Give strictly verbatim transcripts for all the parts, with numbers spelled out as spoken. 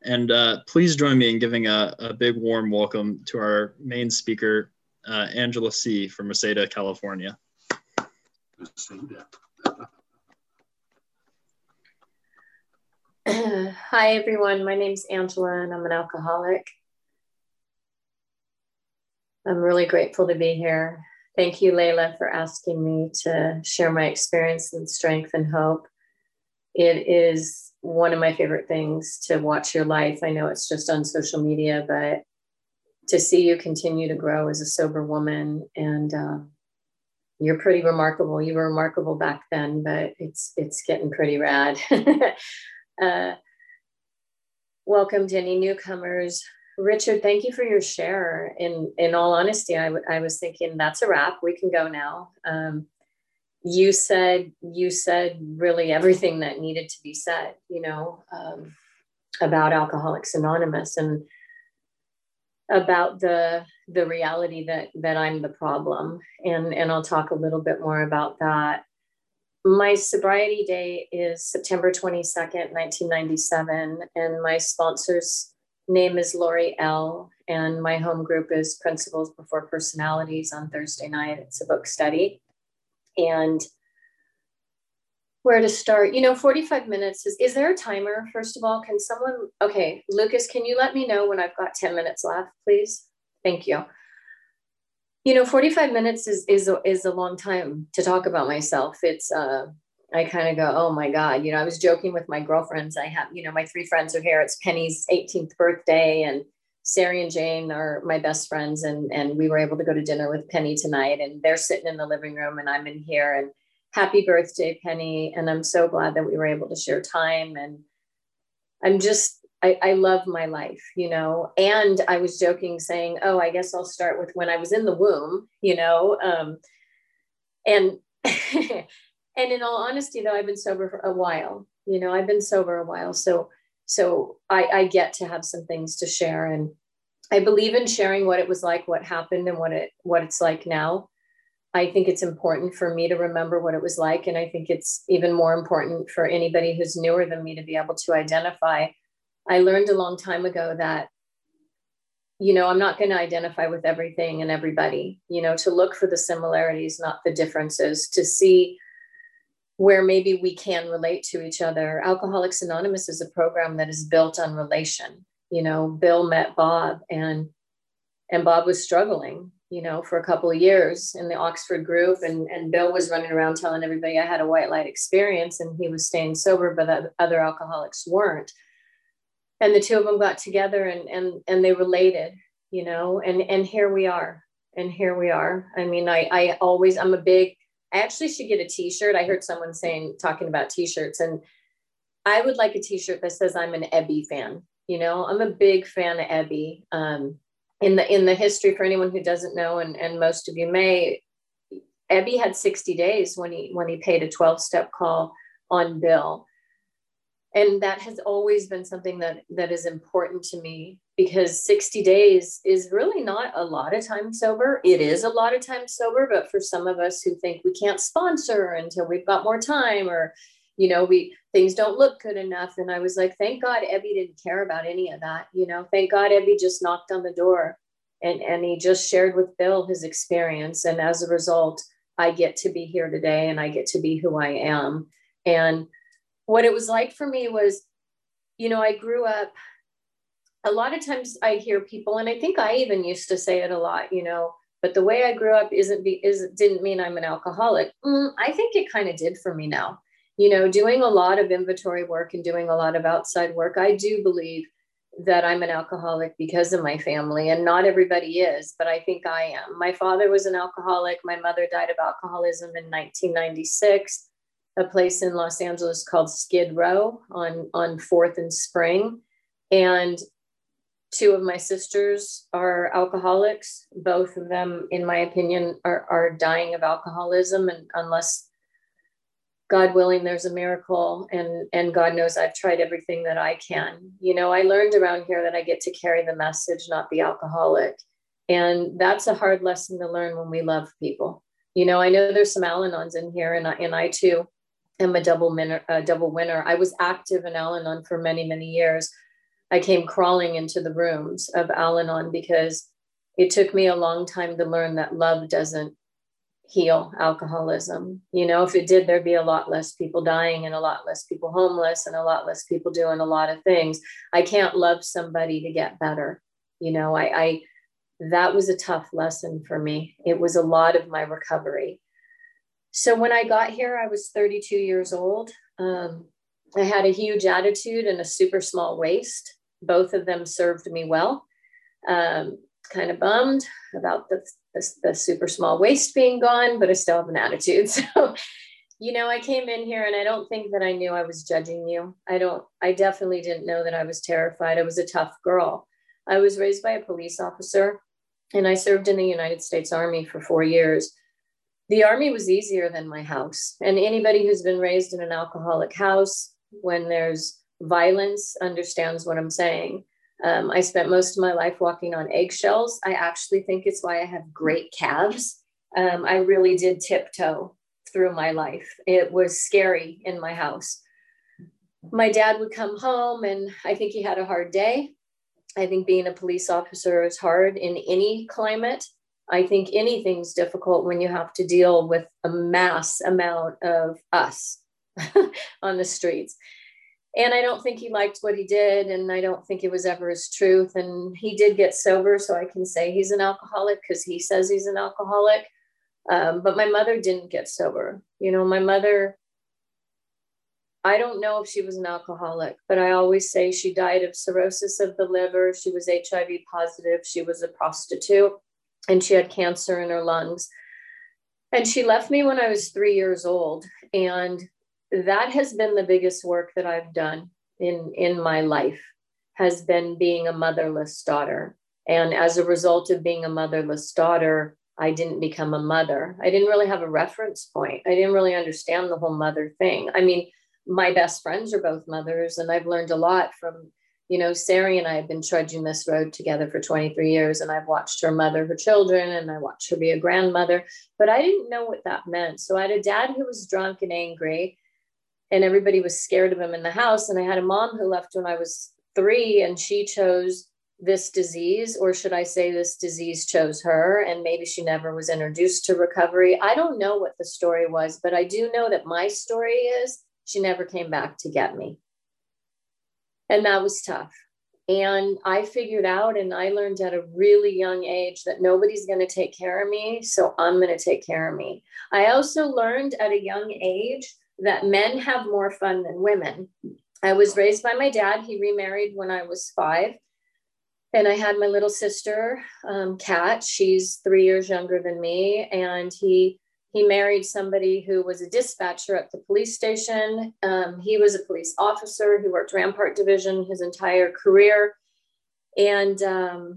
And uh, please join me in giving a, a big warm welcome to our main speaker, uh, Angela C. from Reseda, California. Hi, everyone. My name's Angela, and I'm an alcoholic. I'm really grateful to be here. Thank you, Layla, for asking me to share my experience and strength and hope. It is one of my favorite things to watch your life. I know it's just on social media, but to see you continue to grow as a sober woman, and uh, you're pretty remarkable. You were remarkable back then, but it's it's getting pretty rad. uh, welcome to any newcomers. Richard, thank you for your share. In in all honesty, I, w- I was thinking that's a wrap. We can go now. Um, you said you said really everything that needed to be said, you know, um, about Alcoholics Anonymous and about the the reality that that I'm the problem. And and I'll talk a little bit more about that. My sobriety day is September twenty-second, nineteen ninety-seven, and my sponsor's name is Lori L. And my home group is Principles Before Personalities on Thursday night. It's a book study. And where to start? You know, forty-five minutes is, is there a timer? First of all, can someone, okay, Lucas, can you let me know when I've got ten minutes left, please? Thank you. You know, forty-five minutes is, is, a, is a long time to talk about myself. It's, uh, I kind of go, oh my God, you know, I was joking with my girlfriends. I have, you know, my three friends are here. It's Penny's eighteenth birthday, and Sari and Jane are my best friends. And, and we were able to go to dinner with Penny tonight, and they're sitting in the living room and I'm in here, and happy birthday, Penny. And I'm so glad that we were able to share time. And I'm just, I, I love my life, you know. And I was joking saying, oh, I guess I'll start with when I was in the womb, you know. Um, and And in all honesty, though, I've been sober for a while, you know, I've been sober a while. So, so I, I get to have some things to share. And I believe in sharing what it was like, what happened, and what it, what it's like now. I think it's important for me to remember what it was like. And I think it's even more important for anybody who's newer than me to be able to identify. I learned a long time ago that, you know, I'm not going to identify with everything and everybody, you know, to look for the similarities, not the differences, to see where maybe we can relate to each other. Alcoholics Anonymous is a program that is built on relation. You know, Bill met Bob, and and Bob was struggling, you know, for a couple of years in the Oxford group. And, and Bill was running around telling everybody I had a white light experience, and he was staying sober, but the other alcoholics weren't. And the two of them got together and and and they related, you know, and and here we are. And here we are. I mean, I I always, I'm a big, I actually should get a t-shirt. I heard someone saying, talking about t-shirts, and I would like a t-shirt that says I'm an Ebby fan. You know, I'm a big fan of Ebby. Um, in the, in the history, for anyone who doesn't know, and, and most of you may, Ebby had sixty days when he, when he paid a twelve step call on Bill. And that has always been something that, that is important to me, because sixty days is really not a lot of time sober. It is a lot of time sober, but for some of us who think we can't sponsor until we've got more time, or, you know, we, things don't look good enough. And I was like, thank God Ebby didn't care about any of that. You know, thank God Ebby just knocked on the door, and, and he just shared with Bill his experience. And as a result, I get to be here today, and I get to be who I am. And what it was like for me was, you know, I grew up, a lot of times I hear people, and I think I even used to say it a lot, you know, but the way I grew up isn't be, is, didn't mean I'm an alcoholic. Mm, I think it kind of did for me now, you know, doing a lot of inventory work and doing a lot of outside work. I do believe that I'm an alcoholic because of my family, and not everybody is, but I think I am. My father was an alcoholic. My mother died of alcoholism in nineteen ninety-six. A place in Los Angeles called Skid Row on, on fourth and Spring. And two of my sisters are alcoholics. Both of them, in my opinion, are, are dying of alcoholism. And unless, God willing, there's a miracle, and, and God knows I've tried everything that I can. You know, I learned around here that I get to carry the message, not the alcoholic. And that's a hard lesson to learn when we love people. You know, I know there's some Al-Anons in here, and I, and I too am a double winner, a double winner. I was active in Al-Anon for many, many years. I came crawling into the rooms of Al-Anon because it took me a long time to learn that love doesn't heal alcoholism. You know, if it did, there'd be a lot less people dying and a lot less people homeless and a lot less people doing a lot of things. I can't love somebody to get better. You know, I, I that was a tough lesson for me. It was a lot of my recovery. So when I got here, I was thirty-two years old. Um, I had a huge attitude and a super small waist. Both of them served me well. Um, kind of bummed about the, the, the super small waist being gone, but I still have an attitude. So, you know, I came in here and I don't think that I knew I was judging you. I don't, I definitely didn't know that I was terrified. I was a tough girl. I was raised by a police officer and I served in the United States Army for four years. The Army was easier than my house. And anybody who's been raised in an alcoholic house, when there's violence, understands what I'm saying. Um, I spent most of my life walking on eggshells. I actually think it's why I have great calves. Um, I really did tiptoe through my life. It was scary in my house. My dad would come home and I think he had a hard day. I think being a police officer is hard in any climate. I think anything's difficult when you have to deal with a mass amount of us on the streets. And I don't think he liked what he did. And I don't think it was ever his truth. And he did get sober. So I can say he's an alcoholic because he says he's an alcoholic. Um, but my mother didn't get sober. You know, my mother, I don't know if she was an alcoholic, but I always say she died of cirrhosis of the liver. She was H I V positive. She was a prostitute and she had cancer in her lungs. And she left me when I was three years old. And that has been the biggest work that I've done in, in my life, has been being a motherless daughter. And as a result of being a motherless daughter, I didn't become a mother. I didn't really have a reference point. I didn't really understand the whole mother thing. I mean, my best friends are both mothers, and I've learned a lot from, you know, Sari and I have been trudging this road together for twenty-three years, and I've watched her mother her children, and I watched her be a grandmother, but I didn't know what that meant. So I had a dad who was drunk and angry, and everybody was scared of him in the house. And I had a mom who left when I was three, and she chose this disease, or should I say this disease chose her, and maybe she never was introduced to recovery. I don't know what the story was, but I do know that my story is she never came back to get me. And that was tough. And I figured out, and I learned at a really young age, that nobody's going to take care of me, so I'm going to take care of me. I also learned at a young age that men have more fun than women. I was raised by my dad. He remarried when I was five. And I had my little sister, um, Kat. She's three years younger than me. And he he married somebody who was a dispatcher at the police station. Um, he was a police officer who worked Rampart Division his entire career. And, um,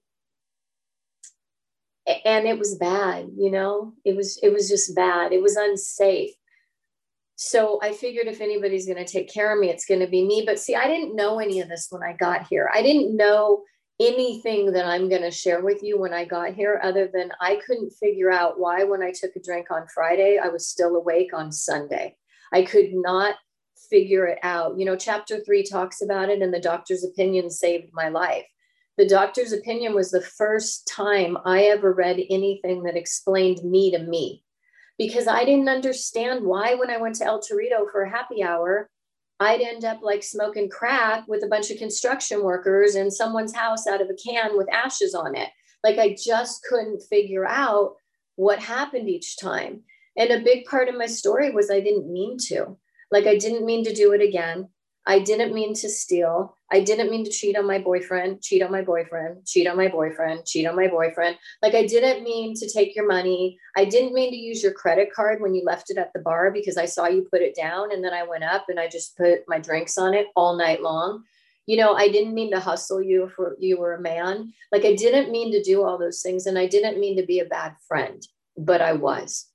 and it was bad, you know, it was, it was just bad. It was unsafe. So I figured if anybody's going to take care of me, it's going to be me. But see, I didn't know any of this when I got here. I didn't know anything that I'm going to share with you when I got here, other than I couldn't figure out why, when I took a drink on Friday, I was still awake on Sunday. I could not figure it out. You know, chapter three talks about it, and the doctor's opinion saved my life. The doctor's opinion was the first time I ever read anything that explained me to me, because I didn't understand why, when I went to El Torito for a happy hour, I'd end up like smoking crack with a bunch of construction workers in someone's house out of a can with ashes on it. Like, I just couldn't figure out what happened each time. And a big part of my story was I didn't mean to. Like, I didn't mean to do it again. I didn't mean to steal. I didn't mean to cheat on my boyfriend, cheat on my boyfriend, cheat on my boyfriend, cheat on my boyfriend. Like, I didn't mean to take your money. I didn't mean to use your credit card when you left it at the bar, because I saw you put it down, and then I went up and I just put my drinks on it all night long. You know, I didn't mean to hustle you if you were a man. Like, I didn't mean to do all those things, and I didn't mean to be a bad friend, but I was.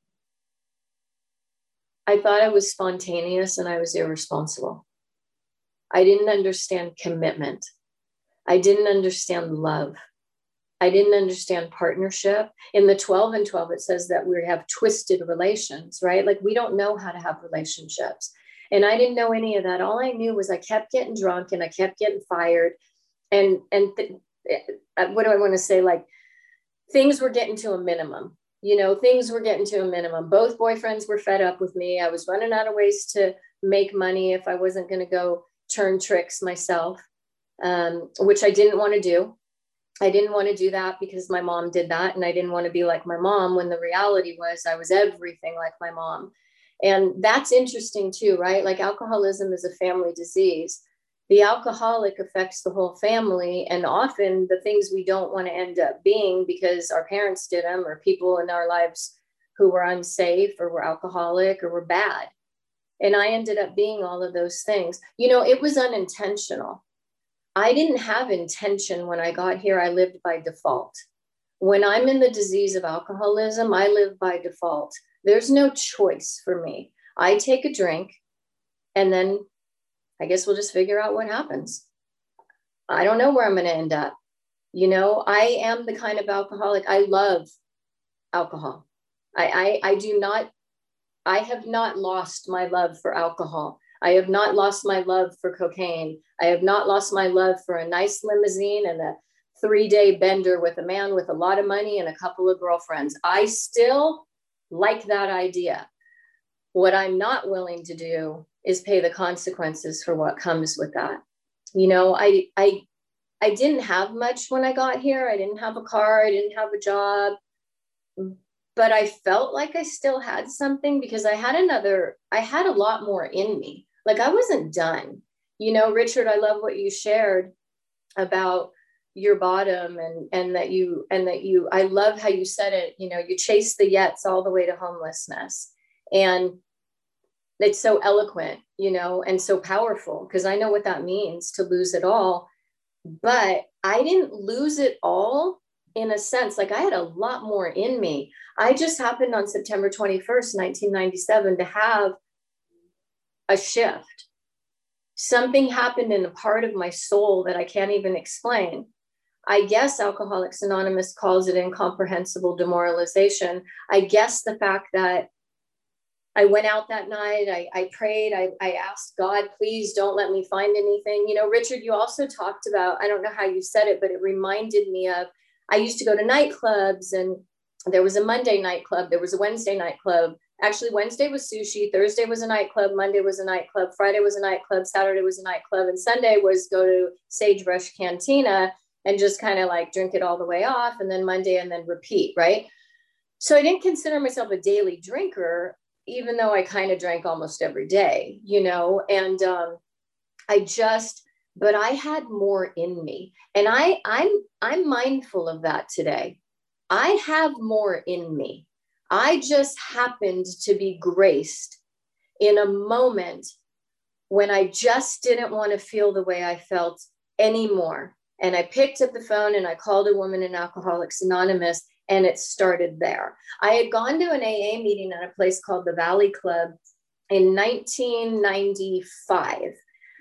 I thought I was spontaneous and I was irresponsible. I didn't understand commitment. I didn't understand love. I didn't understand partnership. In the twelve and twelve, it says that we have twisted relations, right? Like, we don't know how to have relationships. And I didn't know any of that. All I knew was I kept getting drunk and I kept getting fired. And, and th- what do I want to say? Like, things were getting to a minimum. You know, things were getting to a minimum. Both boyfriends were fed up with me. I was running out of ways to make money if I wasn't going to go turn tricks myself, um, which I didn't want to do. I didn't want to do that because my mom did that. And I didn't want to be like my mom, when the reality was I was everything like my mom. And that's interesting too, right? Like, alcoholism is a family disease. The alcoholic affects the whole family, and often the things we don't want to end up being because our parents did them, or people in our lives who were unsafe or were alcoholic or were bad. And I ended up being all of those things. You know, it was unintentional. I didn't have intention when I got here. I lived by default. When I'm in the disease of alcoholism, I live by default. There's no choice for me. I take a drink, and then I guess we'll just figure out what happens. I don't know where I'm going to end up. You know, I am the kind of alcoholic. I love alcohol. I, I, I do not, I have not lost my love for alcohol. I have not lost my love for cocaine. I have not lost my love for a nice limousine and a three-day bender with a man with a lot of money and a couple of girlfriends. I still like that idea. What I'm not willing to do is pay the consequences for what comes with that. You know, I, I, I didn't have much when I got here. I didn't have a car. I didn't have a job, but I felt like I still had something because I had another, I had a lot more in me. Like, I wasn't done. You know, Richard, I love what you shared about your bottom, and, and that you, and that you, I love how you said it, you know, you chase the yets all the way to homelessness. And it's so eloquent, you know, and so powerful, because I know what that means to lose it all. But I didn't lose it all in a sense. Like, I had a lot more in me. I just happened on September twenty-first, nineteen ninety-seven, to have a shift. Something happened in a part of my soul that I can't even explain. I guess Alcoholics Anonymous calls it incomprehensible demoralization. I guess the fact that I went out that night, I, I prayed, I, I asked God, please don't let me find anything. You know, Richard, you also talked about, I don't know how you said it, but it reminded me of, I used to go to nightclubs, and there was a Monday nightclub, there was a Wednesday nightclub. Actually, Wednesday was sushi, Thursday was a nightclub, Monday was a nightclub, Friday was a nightclub, Saturday was a nightclub, and Sunday was go to Sagebrush Cantina and just kind of like drink it all the way off, and then Monday and then repeat, right? So I didn't consider myself a daily drinker, even though I kind of drank almost every day, you know, and um, I just, but I had more in me. And I, I'm, I'm mindful of that today. I have more in me. I just happened to be graced in a moment when I just didn't want to feel the way I felt anymore. And I picked up the phone and I called a woman in Alcoholics Anonymous, and it started there. I had gone to an A A meeting at a place called the Valley Club in nineteen ninety-five.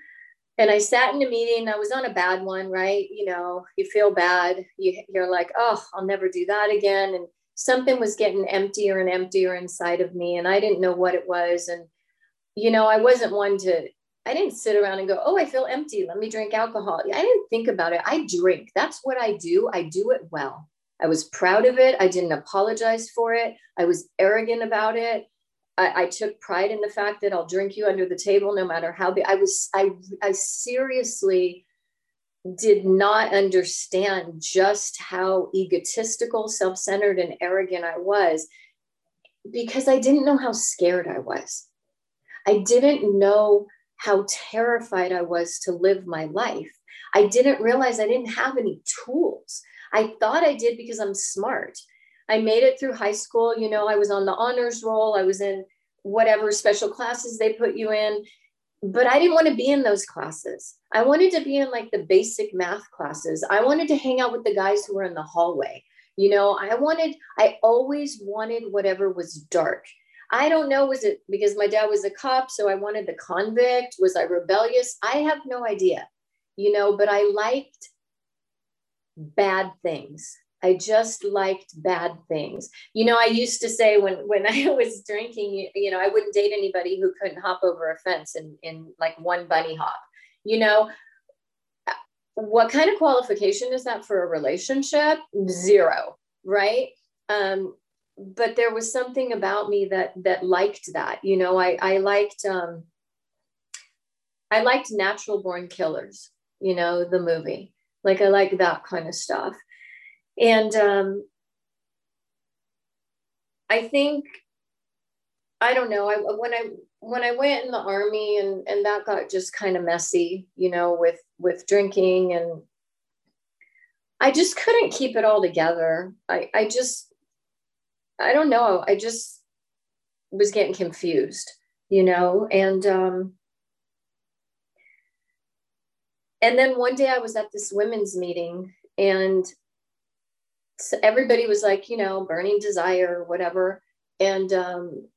And I sat in a meeting. I was on a bad one, right? You know, you feel bad. You, you're like, oh, I'll never do that again. And something was getting emptier and emptier inside of me. And I didn't know what it was. And, you know, I wasn't one to, I didn't sit around and go, oh, I feel empty. Let me drink alcohol. I didn't think about it. I drink. That's what I do. I do it well. I was proud of it. I didn't apologize for it. I was arrogant about it. I, I took pride in the fact that I'll drink you under the table, no matter how big. I was, I, I seriously did not understand just how egotistical, self-centered, and arrogant I was, because I didn't know how scared I was. I didn't know how terrified I was to live my life. I didn't realize I didn't have any tools. I thought I did because I'm smart. I made it through high school. You know, I was on the honors roll. I was in whatever special classes they put you in, but I didn't want to be in those classes. I wanted to be in like the basic math classes. I wanted to hang out with the guys who were in the hallway. You know, I wanted, I always wanted whatever was dark. I don't know, was it because my dad was a cop, so I wanted the convict? Was I rebellious? I have no idea, you know, but I liked bad things. I just liked bad things. You know, I used to say when, when I was drinking, you, you know, I wouldn't date anybody who couldn't hop over a fence in, in like one bunny hop. You know, what kind of qualification is that for a relationship? Zero, right? Um, but there was something about me that that liked that. You know, I I liked um, I liked Natural Born Killers. You know, the movie. Like I like that kind of stuff. And um, I think, I don't know, I, when I when I went in the Army and, and that got just kind of messy, you know, with, with drinking, and I just couldn't keep it all together. I, I just, I don't know, I just was getting confused, you know, and um, and then one day I was at this women's meeting, and so everybody was like, you know, burning desire or whatever. And, um,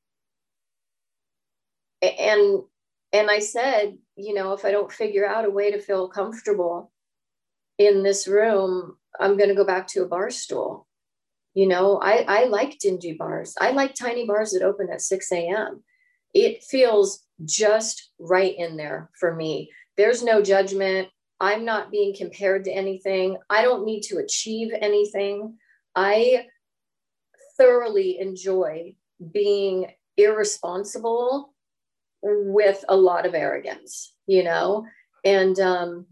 and, and I said, you know, if I don't figure out a way to feel comfortable in this room, I'm going to go back to a bar stool. You know, I, I like dingy bars. I like tiny bars that open at six a.m. It feels just right in there for me. There's no judgment. I'm not being compared to anything. I don't need to achieve anything. I thoroughly enjoy being irresponsible with a lot of arrogance, you know? And um,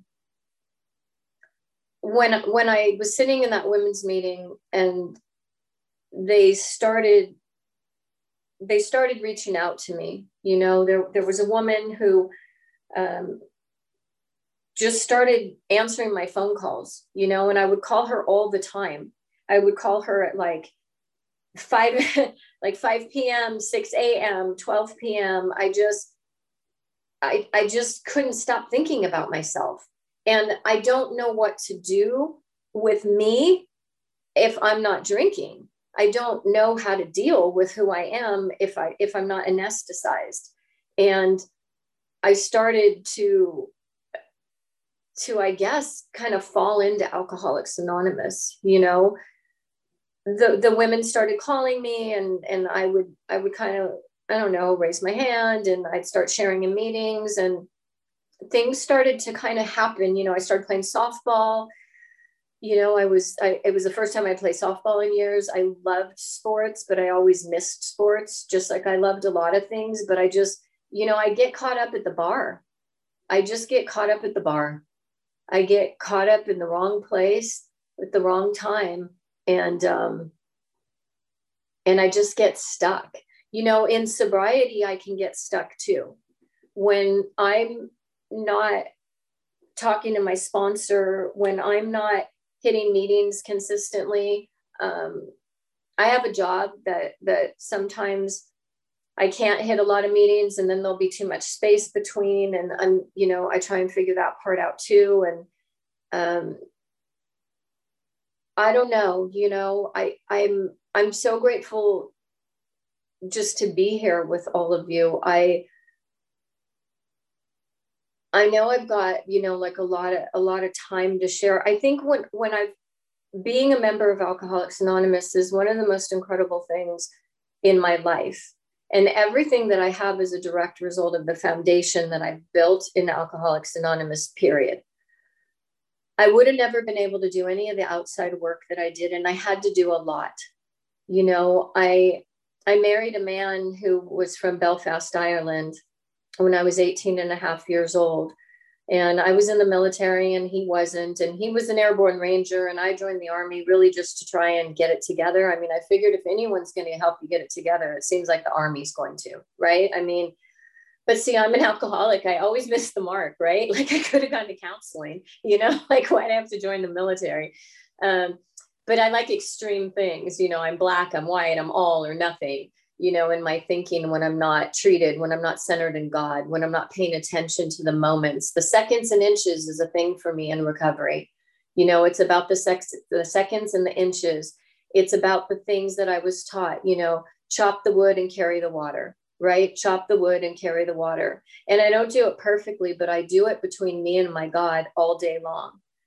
when, when I was sitting in that women's meeting and they started, they started reaching out to me, you know, there, there was a woman who, um, just started answering my phone calls, you know, and I would call her all the time. I would call her at like five, like five p.m., six a.m., twelve p.m. I just, I, I just couldn't stop thinking about myself. And I don't know what to do with me if I'm not drinking. I don't know how to deal with who I am if I, if I'm not anesthetized. And I started to, to, I guess, kind of fall into Alcoholics Anonymous, you know, the, the women started calling me, and, and I would, I would kind of, I don't know, raise my hand, and I'd start sharing in meetings, and things started to kind of happen. You know, I started playing softball. You know, I was, I, it was the first time I played softball in years. I loved sports, but I always missed sports, just like I loved a lot of things. But I just, you know, I get caught up at the bar. I just get caught up at the bar. I get caught up in the wrong place at the wrong time. And, um, and I just get stuck. You know, in sobriety, I can get stuck too. When I'm not talking to my sponsor, when I'm not hitting meetings consistently, um, I have a job that, that sometimes I can't hit a lot of meetings, and then there'll be too much space between. And I'm, you know, I try and figure that part out too. And um, I don't know, you know, I, I'm, I'm so grateful just to be here with all of you. I, I know I've got, you know, like a lot of, a lot of time to share. I think when, when I've, being a member of Alcoholics Anonymous is one of the most incredible things in my life. And everything that I have is a direct result of the foundation that I've built in Alcoholics Anonymous, period. I would have never been able to do any of the outside work that I did. And I had to do a lot. You know, I, I married a man who was from Belfast, Ireland, when I was eighteen and a half years old. And I was in the military and he wasn't, and he was an airborne ranger, and I joined the Army really just to try and get it together. I mean, I figured if anyone's going to help you get it together, it seems like the Army's going to, right? I mean, but see, I'm an alcoholic. I always miss the mark, right? Like I could have gone to counseling, you know, like why'd I have to join the military? Um, but I like extreme things, you know, I'm black, I'm white, I'm all or nothing. You know, in my thinking, when I'm not treated, when I'm not centered in God, when I'm not paying attention to the moments. The seconds and inches is a thing for me in recovery. You know, it's about the sex, the seconds and the inches. It's about the things that I was taught, you know, chop the wood and carry the water, right? Chop the wood and carry the water. And I don't do it perfectly, but I do it between me and my God all day long.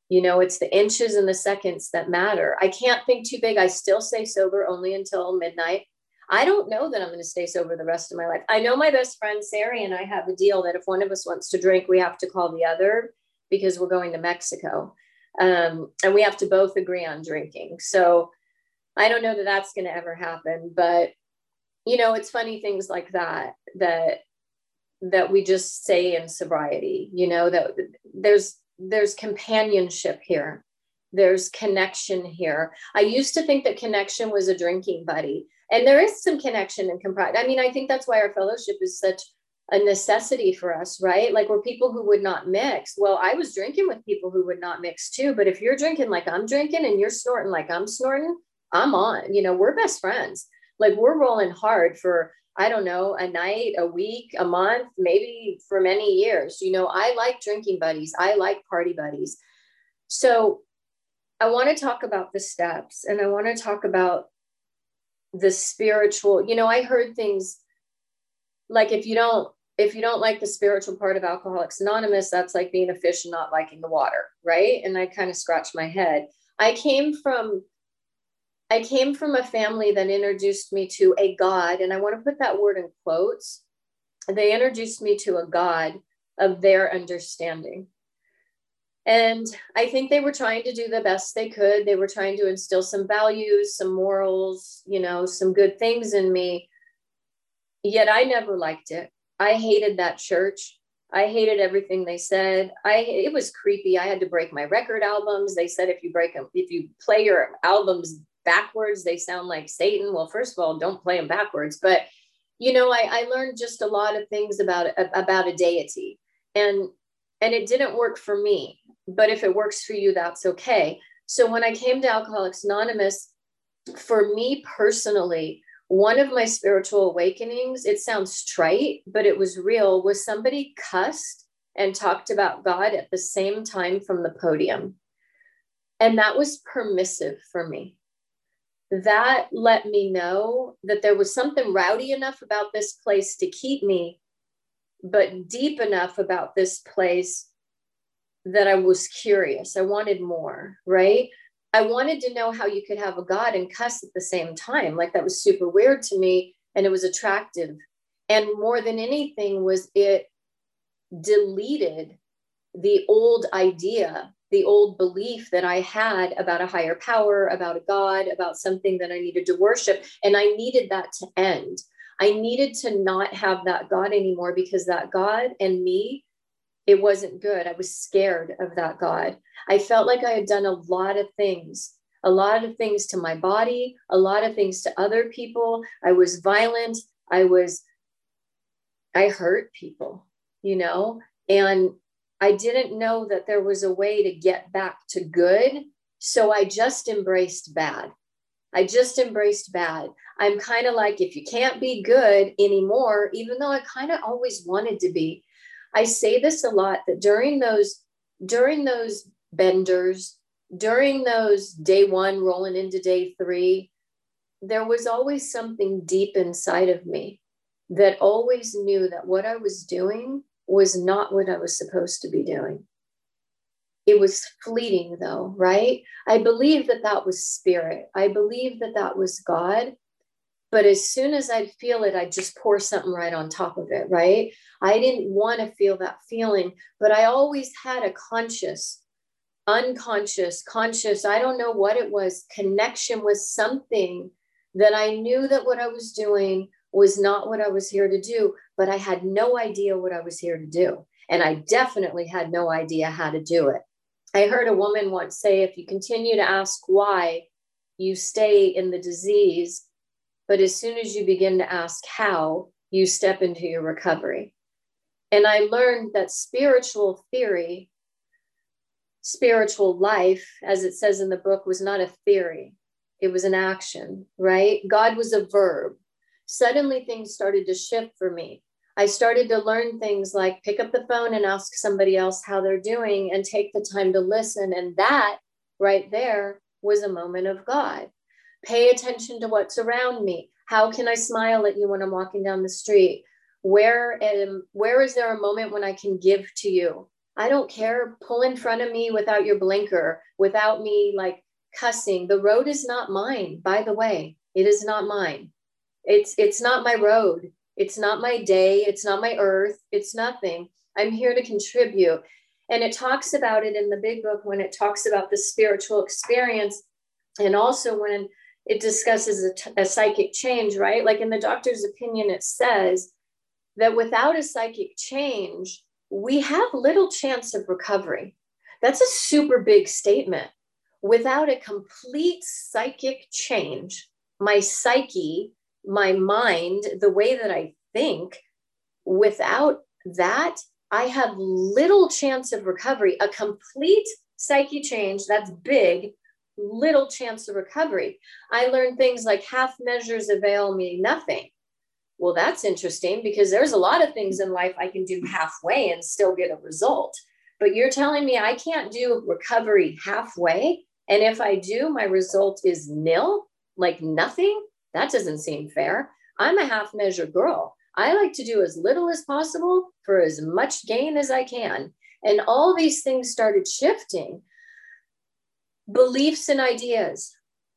You know, it's the inches and the seconds that matter. I can't think too big. I still stay sober only until midnight. I don't know that I'm going to stay sober the rest of my life. I know my best friend, Sari, and I have a deal that if one of us wants to drink, we have to call the other because we're going to Mexico. Um, and we have to both agree on drinking. So I don't know that that's going to ever happen, but you know, it's funny things like that, that, that we just say in sobriety, you know, that there's, there's companionship here. There's connection here. I used to think that connection was a drinking buddy, and there is some connection and compri- I mean, I think that's why our fellowship is such a necessity for us, right? Like we're people who would not mix. Well, I was drinking with people who would not mix too, but if you're drinking like I'm drinking and you're snorting like I'm snorting, I'm on, you know, we're best friends. Like we're rolling hard for, I don't know, a night, a week, a month, maybe for many years. You know, I like drinking buddies. I like party buddies. So I want to talk about the steps, and I want to talk about the spiritual, you know, I heard things like, if you don't, if you don't like the spiritual part of Alcoholics Anonymous, that's like being a fish and not liking the water. Right. And I kind of scratched my head. I came from, I came from a family that introduced me to a God, and I want to put that word in quotes. They introduced me to a God of their understanding. And I think they were trying to do the best they could. They were trying to instill some values, some morals, you know, some good things in me. Yet I never liked it. I hated that church. I hated everything they said. I, it was creepy. I had to break my record albums. They said, if you break them, if you play your albums backwards, they sound like Satan. Well, first of all, don't play them backwards. But, you know, I, I learned just a lot of things about, about a deity, and, and it didn't work for me, but if it works for you, that's okay. So when I came to Alcoholics Anonymous, for me personally, one of my spiritual awakenings, it sounds trite, but it was real, was somebody cussed and talked about God at the same time from the podium. And that was permissive for me. That let me know that there was something rowdy enough about this place to keep me, but deep enough about this place that I was curious. I wanted more, right? I wanted to know how you could have a God and cuss at the same time. Like that was super weird to me, and it was attractive. And more than anything was it deleted the old idea, the old belief that I had about a higher power, about a God, about something that I needed to worship. And I needed that to end. I needed to not have that God anymore, because that God and me, it wasn't good. I was scared of that God. I felt like I had done a lot of things, a lot of things to my body, a lot of things to other people. I was violent. I was, I hurt people, you know, and I didn't know that there was a way to get back to good. So I just embraced bad. I just embraced bad. I'm kind of like, if you can't be good anymore, even though I kind of always wanted to be. I say this a lot, that during those, during those benders, during those day one rolling into day three, there was always something deep inside of me that always knew that what I was doing was not what I was supposed to be doing. It was fleeting though, right? I believe that that was spirit. I believe that that was God. But as soon as I'd feel it, I'd just pour something right on top of it, right? I didn't want to feel that feeling, but I always had a conscious, unconscious, conscious, I don't know what it was, connection with something that I knew that what I was doing was not what I was here to do, but I had no idea what I was here to do. And I definitely had no idea how to do it. I heard a woman once say, if you continue to ask why, you stay in the disease. But as soon as you begin to ask how, you step into your recovery. And I learned that spiritual theory, spiritual life, as it says in the book, was not a theory. It was an action, right? God was a verb. Suddenly things started to shift for me. I started to learn things like pick up the phone and ask somebody else how they're doing and take the time to listen. And that right there was a moment of God. Pay attention to what's around me. How can I smile at you when I'm walking down the street? Where, um, where is there a moment when I can give to you? I don't care. Pull in front of me without your blinker, without me like cussing. The road is not mine, by the way. It is not mine. It's, it's not my road. It's not my day. It's not my earth. It's nothing. I'm here to contribute. And it talks about it in the big book when it talks about the spiritual experience. And also when it discusses a, t- a psychic change, right? Like in the doctor's opinion, it says that without a psychic change, we have little chance of recovery. That's a super big statement. Without a complete psychic change, my psyche, my mind, the way that I think, without that, I have little chance of recovery. A complete psyche change, that's big, little chance of recovery. I learned things like half measures avail me nothing. Well, that's interesting because there's a lot of things in life I can do halfway and still get a result. But you're telling me I can't do recovery halfway? And if I do, my result is nil, like nothing? That doesn't seem fair. I'm a half measure girl. I like to do as little as possible for as much gain as I can. And all these things started shifting. Beliefs and ideas.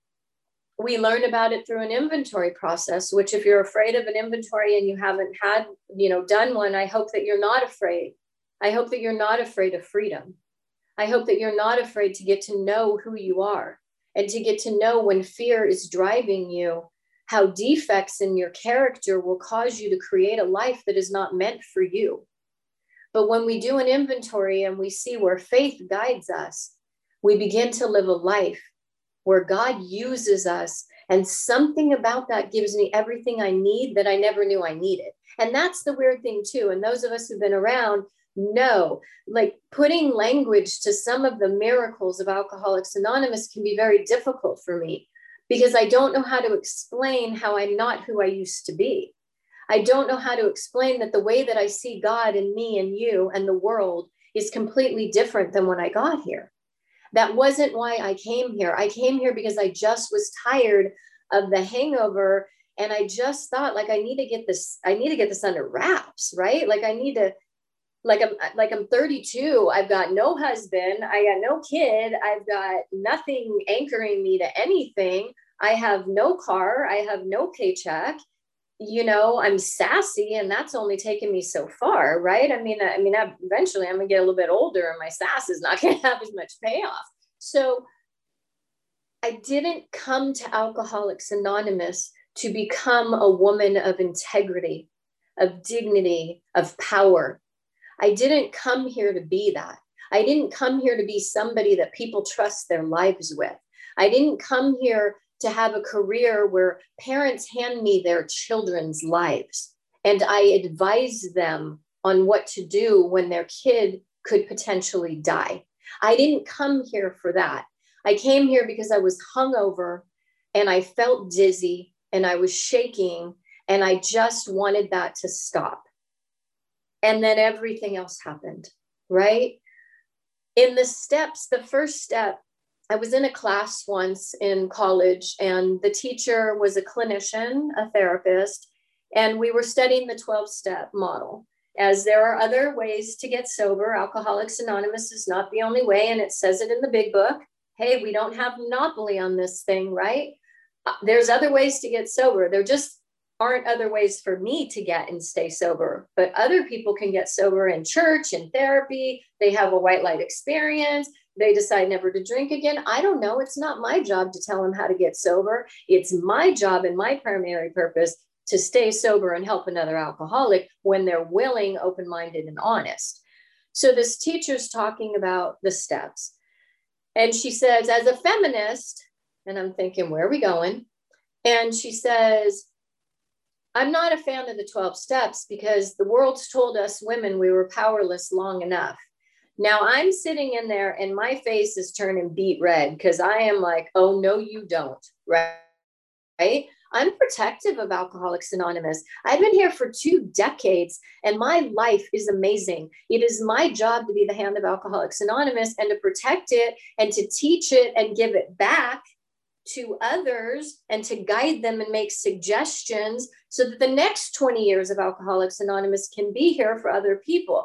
We learn about it through an inventory process, which if you're afraid of an inventory and you haven't had, you know, done one, I hope that you're not afraid. I hope that you're not afraid of freedom. I hope that you're not afraid to get to know who you are and to get to know when fear is driving you, how defects in your character will cause you to create a life that is not meant for you. But when we do an inventory and we see where faith guides us, we begin to live a life where God uses us. And something about that gives me everything I need that I never knew I needed. And that's the weird thing too. And those of us who've been around know, like putting language to some of the miracles of Alcoholics Anonymous can be very difficult for me because I don't know how to explain how I'm not who I used to be. I don't know how to explain that the way that I see God and me and you and the world is completely different than when I got here. That wasn't why I came here. I came here because I just was tired of the hangover. And I just thought like, I need to get this, I need to get this under wraps, right? Like I need to, like I'm, like I'm thirty-two. I've got no husband. I got no kid. I've got nothing anchoring me to anything. I have no car. I have no paycheck. You know, I'm sassy and that's only taken me so far, right? I mean, I mean, eventually I'm gonna get a little bit older and my sass is not gonna have as much payoff. So I didn't come to Alcoholics Anonymous to become a woman of integrity, of dignity, of power. I didn't come here to be that. I didn't come here to be somebody that people trust their lives with. I didn't come here to have a career where parents hand me their children's lives and I advise them on what to do when their kid could potentially die. I didn't come here for that. I came here because I was hungover and I felt dizzy and I was shaking and I just wanted that to stop. And then everything else happened, right? In the steps, the first step, I was in a class once in college and the teacher was a clinician, a therapist, and we were studying the twelve-step model. As there are other ways to get sober, Alcoholics Anonymous is not the only way, and it says it in the big book. Hey, we don't have monopoly on this thing, right? There's other ways to get sober. There just aren't other ways for me to get and stay sober, but other people can get sober in church, in therapy. They have a white light experience. They decide never to drink again. I don't know. It's not my job to tell them how to get sober. It's my job and my primary purpose to stay sober and help another alcoholic when they're willing, open-minded, and honest. So this teacher's talking about the steps. And she says, as a feminist, and I'm thinking, where are we going? And she says, I'm not a fan of the twelve steps because the world's told us women we were powerless long enough. Now I'm sitting in there and my face is turning beet red because I am like, oh, no, you don't, right? Right? I'm protective of Alcoholics Anonymous. I've been here for two decades and my life is amazing. It is my job to be the hand of Alcoholics Anonymous and to protect it and to teach it and give it back to others and to guide them and make suggestions so that the next twenty years of Alcoholics Anonymous can be here for other people.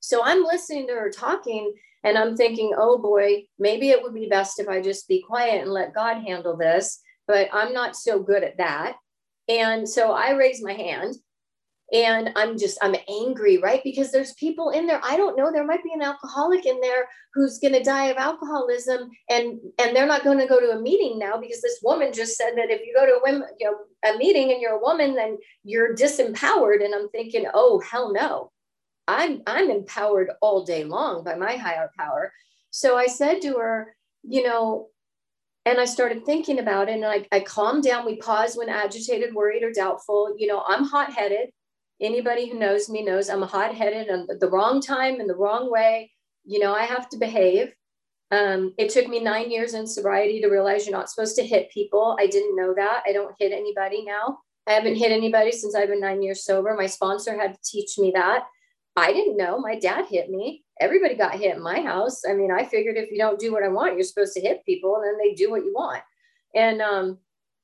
So I'm listening to her talking and I'm thinking, oh boy, maybe it would be best if I just be quiet and let God handle this, but I'm not so good at that. And so I raise my hand and I'm just, I'm angry, right? Because there's people in there. I don't know. There might be an alcoholic in there who's going to die of alcoholism. And, and they're not going to go to a meeting now because this woman just said that if you go to a, women, you know, a meeting and you're a woman, then you're disempowered. And I'm thinking, oh, hell no. I'm, I'm empowered all day long by my higher power. So I said to her, you know, and I started thinking about it and I, I calmed down. We paused when agitated, worried, or doubtful. You know, I'm hot-headed. Anybody who knows me knows I'm hot-headed and the wrong time and the wrong way. You know, I have to behave. Um, it took me nine years in sobriety to realize you're not supposed to hit people. I didn't know that. I don't hit anybody now. I haven't hit anybody since I've been nine years sober. My sponsor had to teach me that. I didn't know. My dad hit me. Everybody got hit in my house. I mean, I figured if you don't do what I want, you're supposed to hit people and then they do what you want. And, um,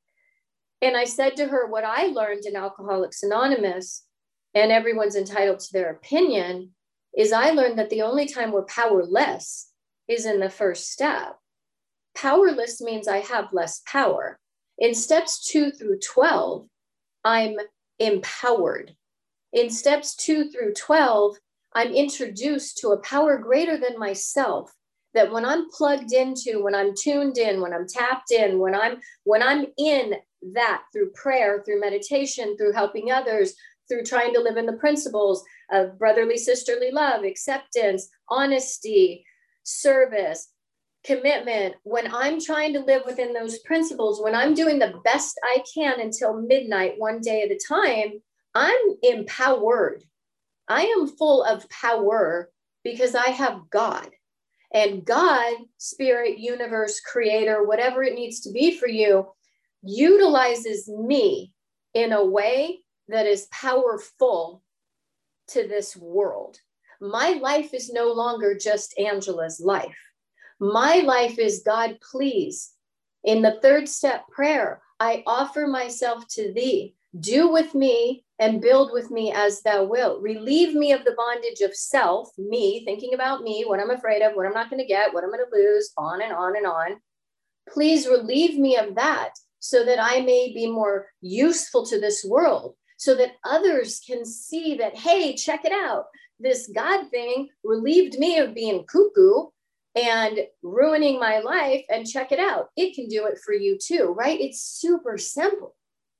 and I said to her, what I learned in Alcoholics Anonymous, and everyone's entitled to their opinion, is I learned that the only time we're powerless is in the first step. Powerless means I have less power. In steps two through twelve, I'm empowered. In steps two through twelve, I'm introduced to a power greater than myself, that when I'm plugged into, when I'm tuned in, when I'm tapped in, when I'm, when I'm in that through prayer, through meditation, through helping others, through trying to live in the principles of brotherly, sisterly love, acceptance, honesty, service, commitment. When I'm trying to live within those principles, when I'm doing the best I can until midnight, one day at a time, I'm empowered. I am full of power because I have God. And God, spirit, universe, creator, whatever it needs to be for you, utilizes me in a way that is powerful to this world. My life is no longer just Angela's life. My life is, God, please, in the third step prayer, I offer myself to thee. Do with me and build with me as thou wilt. Relieve me of the bondage of self, me, thinking about me, what I'm afraid of, what I'm not going to get, what I'm going to lose, on and on and on. Please relieve me of that so that I may be more useful to this world, so that others can see that, hey, check it out. This God thing relieved me of being cuckoo and ruining my life, and check it out. It can do it for you too, right? It's super simple.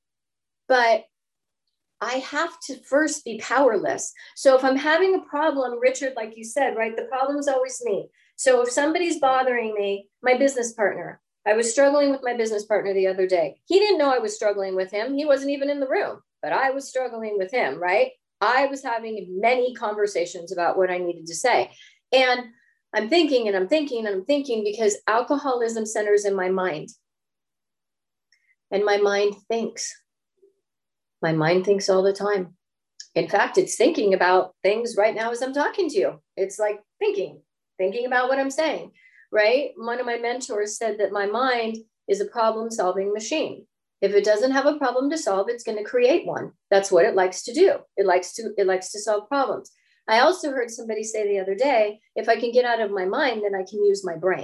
But I have to first be powerless. So if I'm having a problem, Richard, like you said, right, the problem is always me. So if somebody's bothering me, my business partner, I was struggling with my business partner the other day. He didn't know I was struggling with him. He wasn't even in the room, but I was struggling with him, right? I was having many conversations about what I needed to say. And I'm thinking and I'm thinking and I'm thinking because alcoholism centers in my mind. And my mind thinks. My mind thinks all the time. In fact, it's thinking about things right now as I'm talking to you. It's like thinking, thinking about what I'm saying, right? One of my mentors said that my mind is a problem-solving machine. If it doesn't have a problem to solve, it's going to create one. That's what it likes to do. It likes to, it likes to solve problems. I also heard somebody say the other day, if I can get out of my mind, then I can use my brain.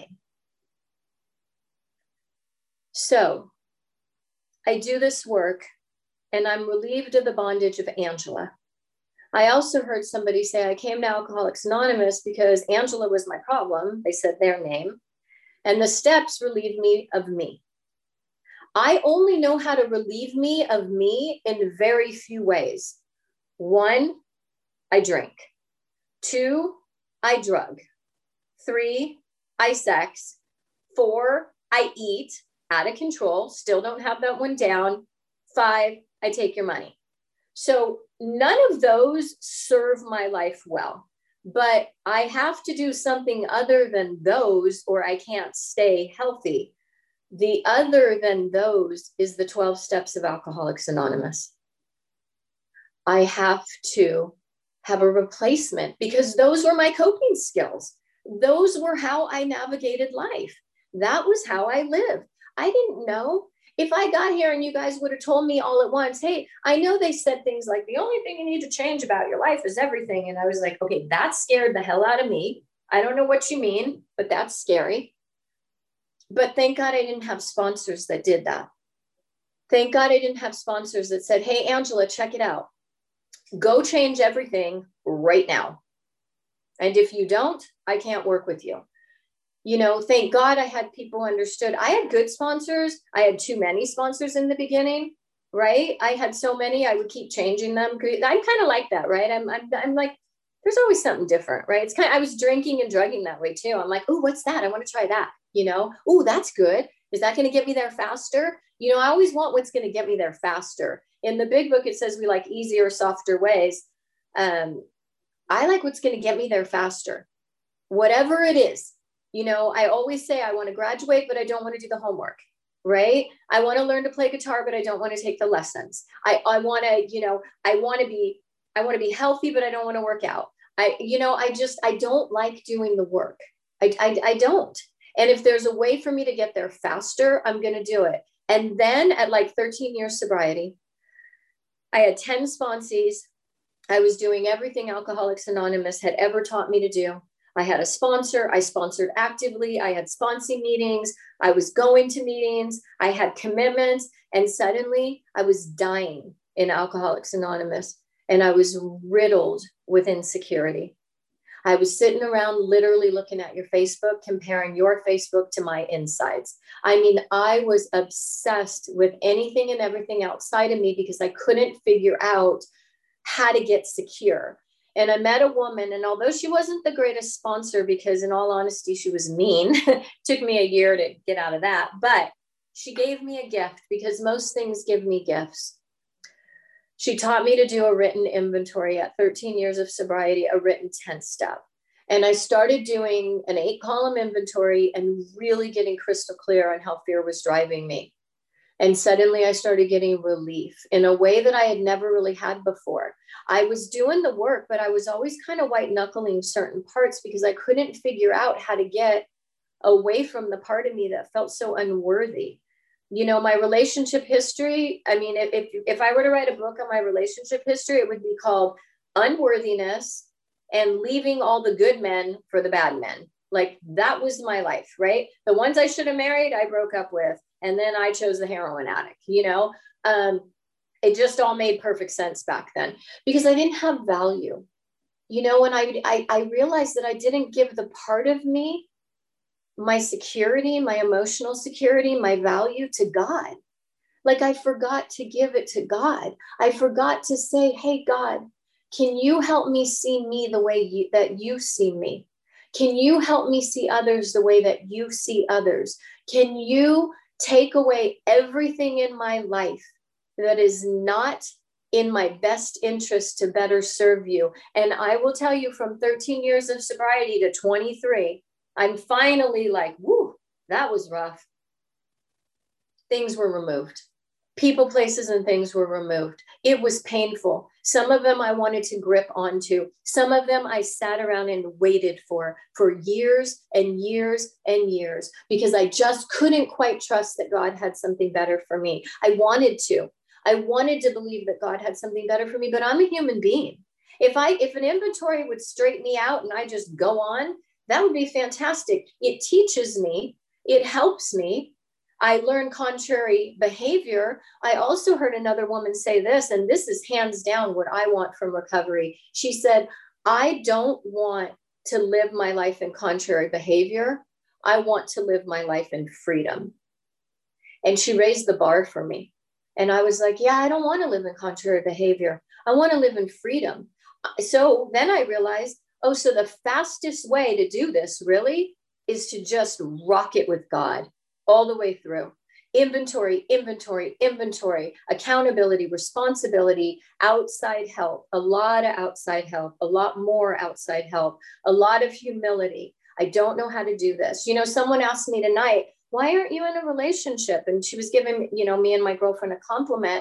So I do this work and I'm relieved of the bondage of Angela. I also heard somebody say, I came to Alcoholics Anonymous because Angela was my problem. They said their name. And the steps relieved me of me. I only know how to relieve me of me in very few ways. One, I drink. Two, I drug. Three, I sex. Four, I eat out of control. Still don't have that one down. Five, I take your money. So none of those serve my life well, but I have to do something other than those or I can't stay healthy. The other than those is the twelve steps of Alcoholics Anonymous. I have to have a replacement because those were my coping skills. Those were how I navigated life. That was how I lived. I didn't know If I got here and you guys would have told me all at once, hey, I know they said things like the only thing you need to change about your life is everything. And I was like, okay, that scared the hell out of me. I don't know what you mean, but that's scary. But thank God I didn't have sponsors that did that. Thank God I didn't have sponsors that said, hey, Angela, check it out. Go change everything right now. And if you don't, I can't work with you. You know, thank God I had people understood. I had good sponsors. I had too many sponsors in the beginning, right? I had so many, I would keep changing them. I'm kind of like that, right? I'm, I'm, I'm like, there's always something different, right? It's kind of, I was drinking and drugging that way too. I'm like, oh, what's that? I want to try that. You know, oh, that's good. Is that going to get me there faster? You know, I always want what's going to get me there faster. In the big book, it says we like easier, softer ways. Um, I like what's going to get me there faster, whatever it is. You know, I always say I want to graduate, but I don't want to do the homework, right? I want to learn to play guitar, but I don't want to take the lessons. I, I want to, you know, I want to be, I want to be healthy, but I don't want to work out. I, you know, I just, I don't like doing the work. I, I, I don't. And if there's a way for me to get there faster, I'm going to do it. And then at like thirteen years sobriety, I had ten sponsees. I was doing everything Alcoholics Anonymous had ever taught me to do. I had a sponsor. I sponsored actively. I had sponsee meetings. I was going to meetings. I had commitments. And suddenly I was dying in Alcoholics Anonymous. And I was riddled with insecurity. I was sitting around literally looking at your Facebook, comparing your Facebook to my insides. I mean, I was obsessed with anything and everything outside of me because I couldn't figure out how to get secure. And I met a woman, and although she wasn't the greatest sponsor, because in all honesty, she was mean, took me a year to get out of that, but she gave me a gift because most things give me gifts. She taught me to do a written inventory at thirteen years of sobriety, a written ten step. And I started doing an eight column inventory and really getting crystal clear on how fear was driving me. And suddenly I started getting relief in a way that I had never really had before. I was doing the work, but I was always kind of white knuckling certain parts because I couldn't figure out how to get away from the part of me that felt so unworthy. You know, my relationship history, I mean, if, if, if I were to write a book on my relationship history, it would be called Unworthiness and Leaving All the Good Men for the Bad Men. Like that was my life, right? The ones I should have married, I broke up with. And then I chose the heroin addict, you know, um, it just all made perfect sense back then because I didn't have value, you know, and I, I, I realized that I didn't give the part of me, my security, my emotional security, my value to God. Like I forgot to give it to God. I forgot to say, hey, God, can you help me see me the way you, that you see me? Can you help me see others the way that you see others? Can you take away everything in my life that is not in my best interest to better serve you? And I will tell you, from thirteen years of sobriety to twenty-three, I'm finally like, whoo, that was rough. Things were removed. People, places, and things were removed. It was painful. Some of them I wanted to grip onto. Some of them I sat around and waited for, for years and years and years, because I just couldn't quite trust that God had something better for me. I wanted to. I wanted to believe that God had something better for me, but I'm a human being. If I, if an inventory would straighten me out and I just go on, that would be fantastic. It teaches me. It helps me. I learn contrary behavior. I also heard another woman say this, and this is hands down what I want from recovery. She said, I don't want to live my life in contrary behavior. I want to live my life in freedom. And she raised the bar for me. And I was like, yeah, I don't want to live in contrary behavior. I want to live in freedom. So then I realized, oh, so the fastest way to do this really is to just rock it with God all the way through. Inventory, inventory, inventory, accountability, responsibility, outside help, a lot of outside help, a lot more outside help, a lot of humility. I don't know how to do this. You know, someone asked me tonight, why aren't you in a relationship? And she was giving, you know, me and my girlfriend a compliment.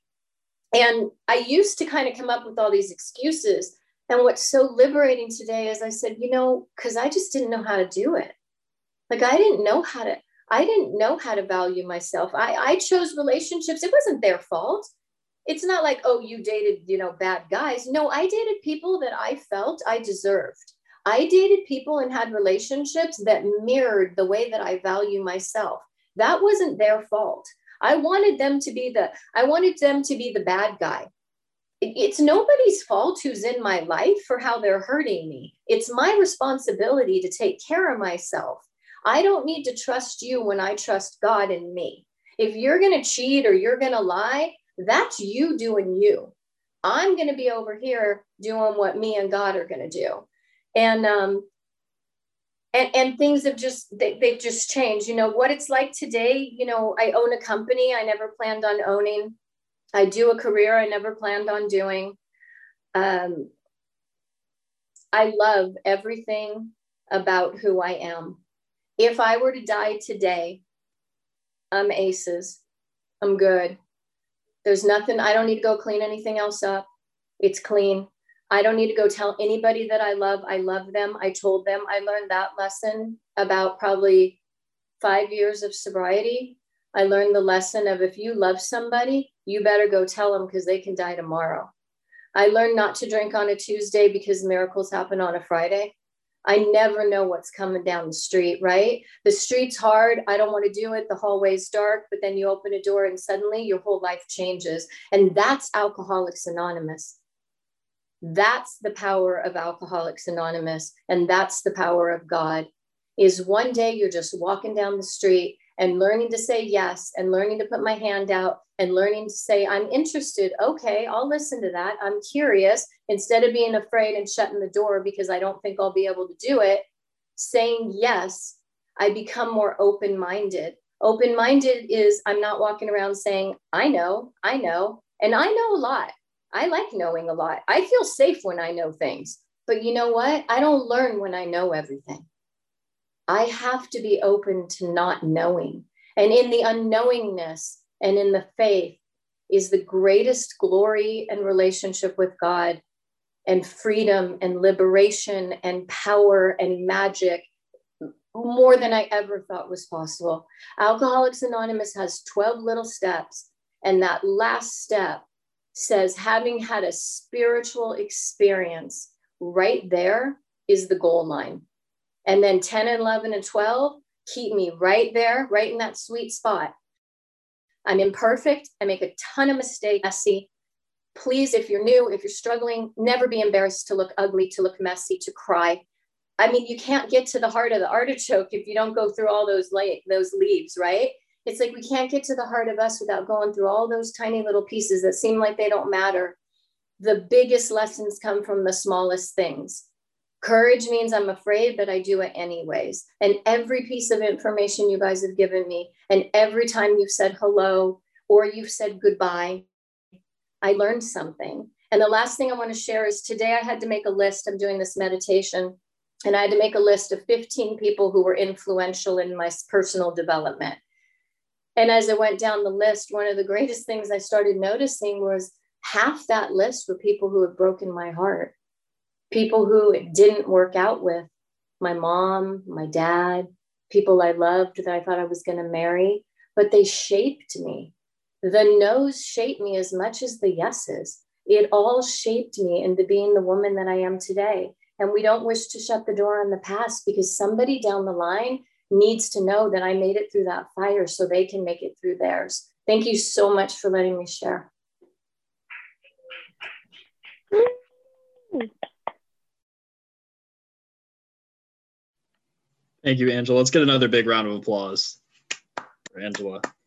And I used to kind of come up with all these excuses. And what's so liberating today is I said, you know, because I just didn't know how to do it. Like I didn't know how to, I didn't know how to value myself. I, I chose relationships. It wasn't their fault. It's not like, oh, you dated, you know, bad guys. No, I dated people that I felt I deserved. I dated people and had relationships that mirrored the way that I value myself. That wasn't their fault. I wanted them to be the, I wanted them to be the bad guy. It's nobody's fault who's in my life for how they're hurting me. It's my responsibility to take care of myself. I don't need to trust you when I trust God in me. If you're going to cheat or you're going to lie, that's you doing you. I'm going to be over here doing what me and God are going to do. And, um, and, and things have just, they, they've just changed. You know, what it's like today, you know, I own a company I never planned on owning. I do a career I never planned on doing. Um, I love everything about who I am. If I were to die today, I'm aces. I'm good. There's nothing, I don't need to go clean anything else up. It's clean. I don't need to go tell anybody that I love. I love them. I told them. I learned that lesson about probably five years of sobriety. I learned the lesson of if you love somebody, you better go tell them because they can die tomorrow. I learned not to drink on a Tuesday because miracles happen on a Friday. I never know what's coming down the street, right? The street's hard. I don't want to do it. The hallway's dark, but then you open a door and suddenly your whole life changes. And that's Alcoholics Anonymous. That's the power of Alcoholics Anonymous. And that's the power of God. Is one day you're just walking down the street and learning to say yes and learning to put my hand out and learning to say, I'm interested. Okay, I'll listen to that. I'm curious. Instead of being afraid and shutting the door because I don't think I'll be able to do it, saying yes, I become more open-minded. Open-minded is I'm not walking around saying, I know, I know, and I know a lot. I like knowing a lot. I feel safe when I know things. But you know what? I don't learn when I know everything. I have to be open to not knowing. And in the unknowingness and in the faith is the greatest glory and relationship with God and freedom and liberation and power and magic, more than I ever thought was possible. Alcoholics Anonymous has twelve little steps. And that last step says, having had a spiritual experience, right there is the goal line. And then ten and eleven and twelve keep me right there, right in that sweet spot. I'm imperfect. I make a ton of mistakes, messy. Please, if you're new, if you're struggling, never be embarrassed to look ugly, to look messy, to cry. I mean, you can't get to the heart of the artichoke if you don't go through all those, like, those leaves, right? It's like we can't get to the heart of us without going through all those tiny little pieces that seem like they don't matter. The biggest lessons come from the smallest things. Courage means I'm afraid, but I do it anyways. And every piece of information you guys have given me, and every time you've said hello or you've said goodbye, I learned something. And the last thing I want to share is today I had to make a list. I'm doing this meditation, and I had to make a list of fifteen people who were influential in my personal development. And as I went down the list, one of the greatest things I started noticing was half that list were people who had broken my heart. People who it didn't work out with. My mom, my dad, people I loved that I thought I was going to marry, but they shaped me. The no's shaped me as much as the yeses. It all shaped me into being the woman that I am today. And we don't wish to shut the door on the past because somebody down the line needs to know that I made it through that fire so they can make it through theirs. Thank you so much for letting me share. Thank you, Angela. Let's get another big round of applause for Angela.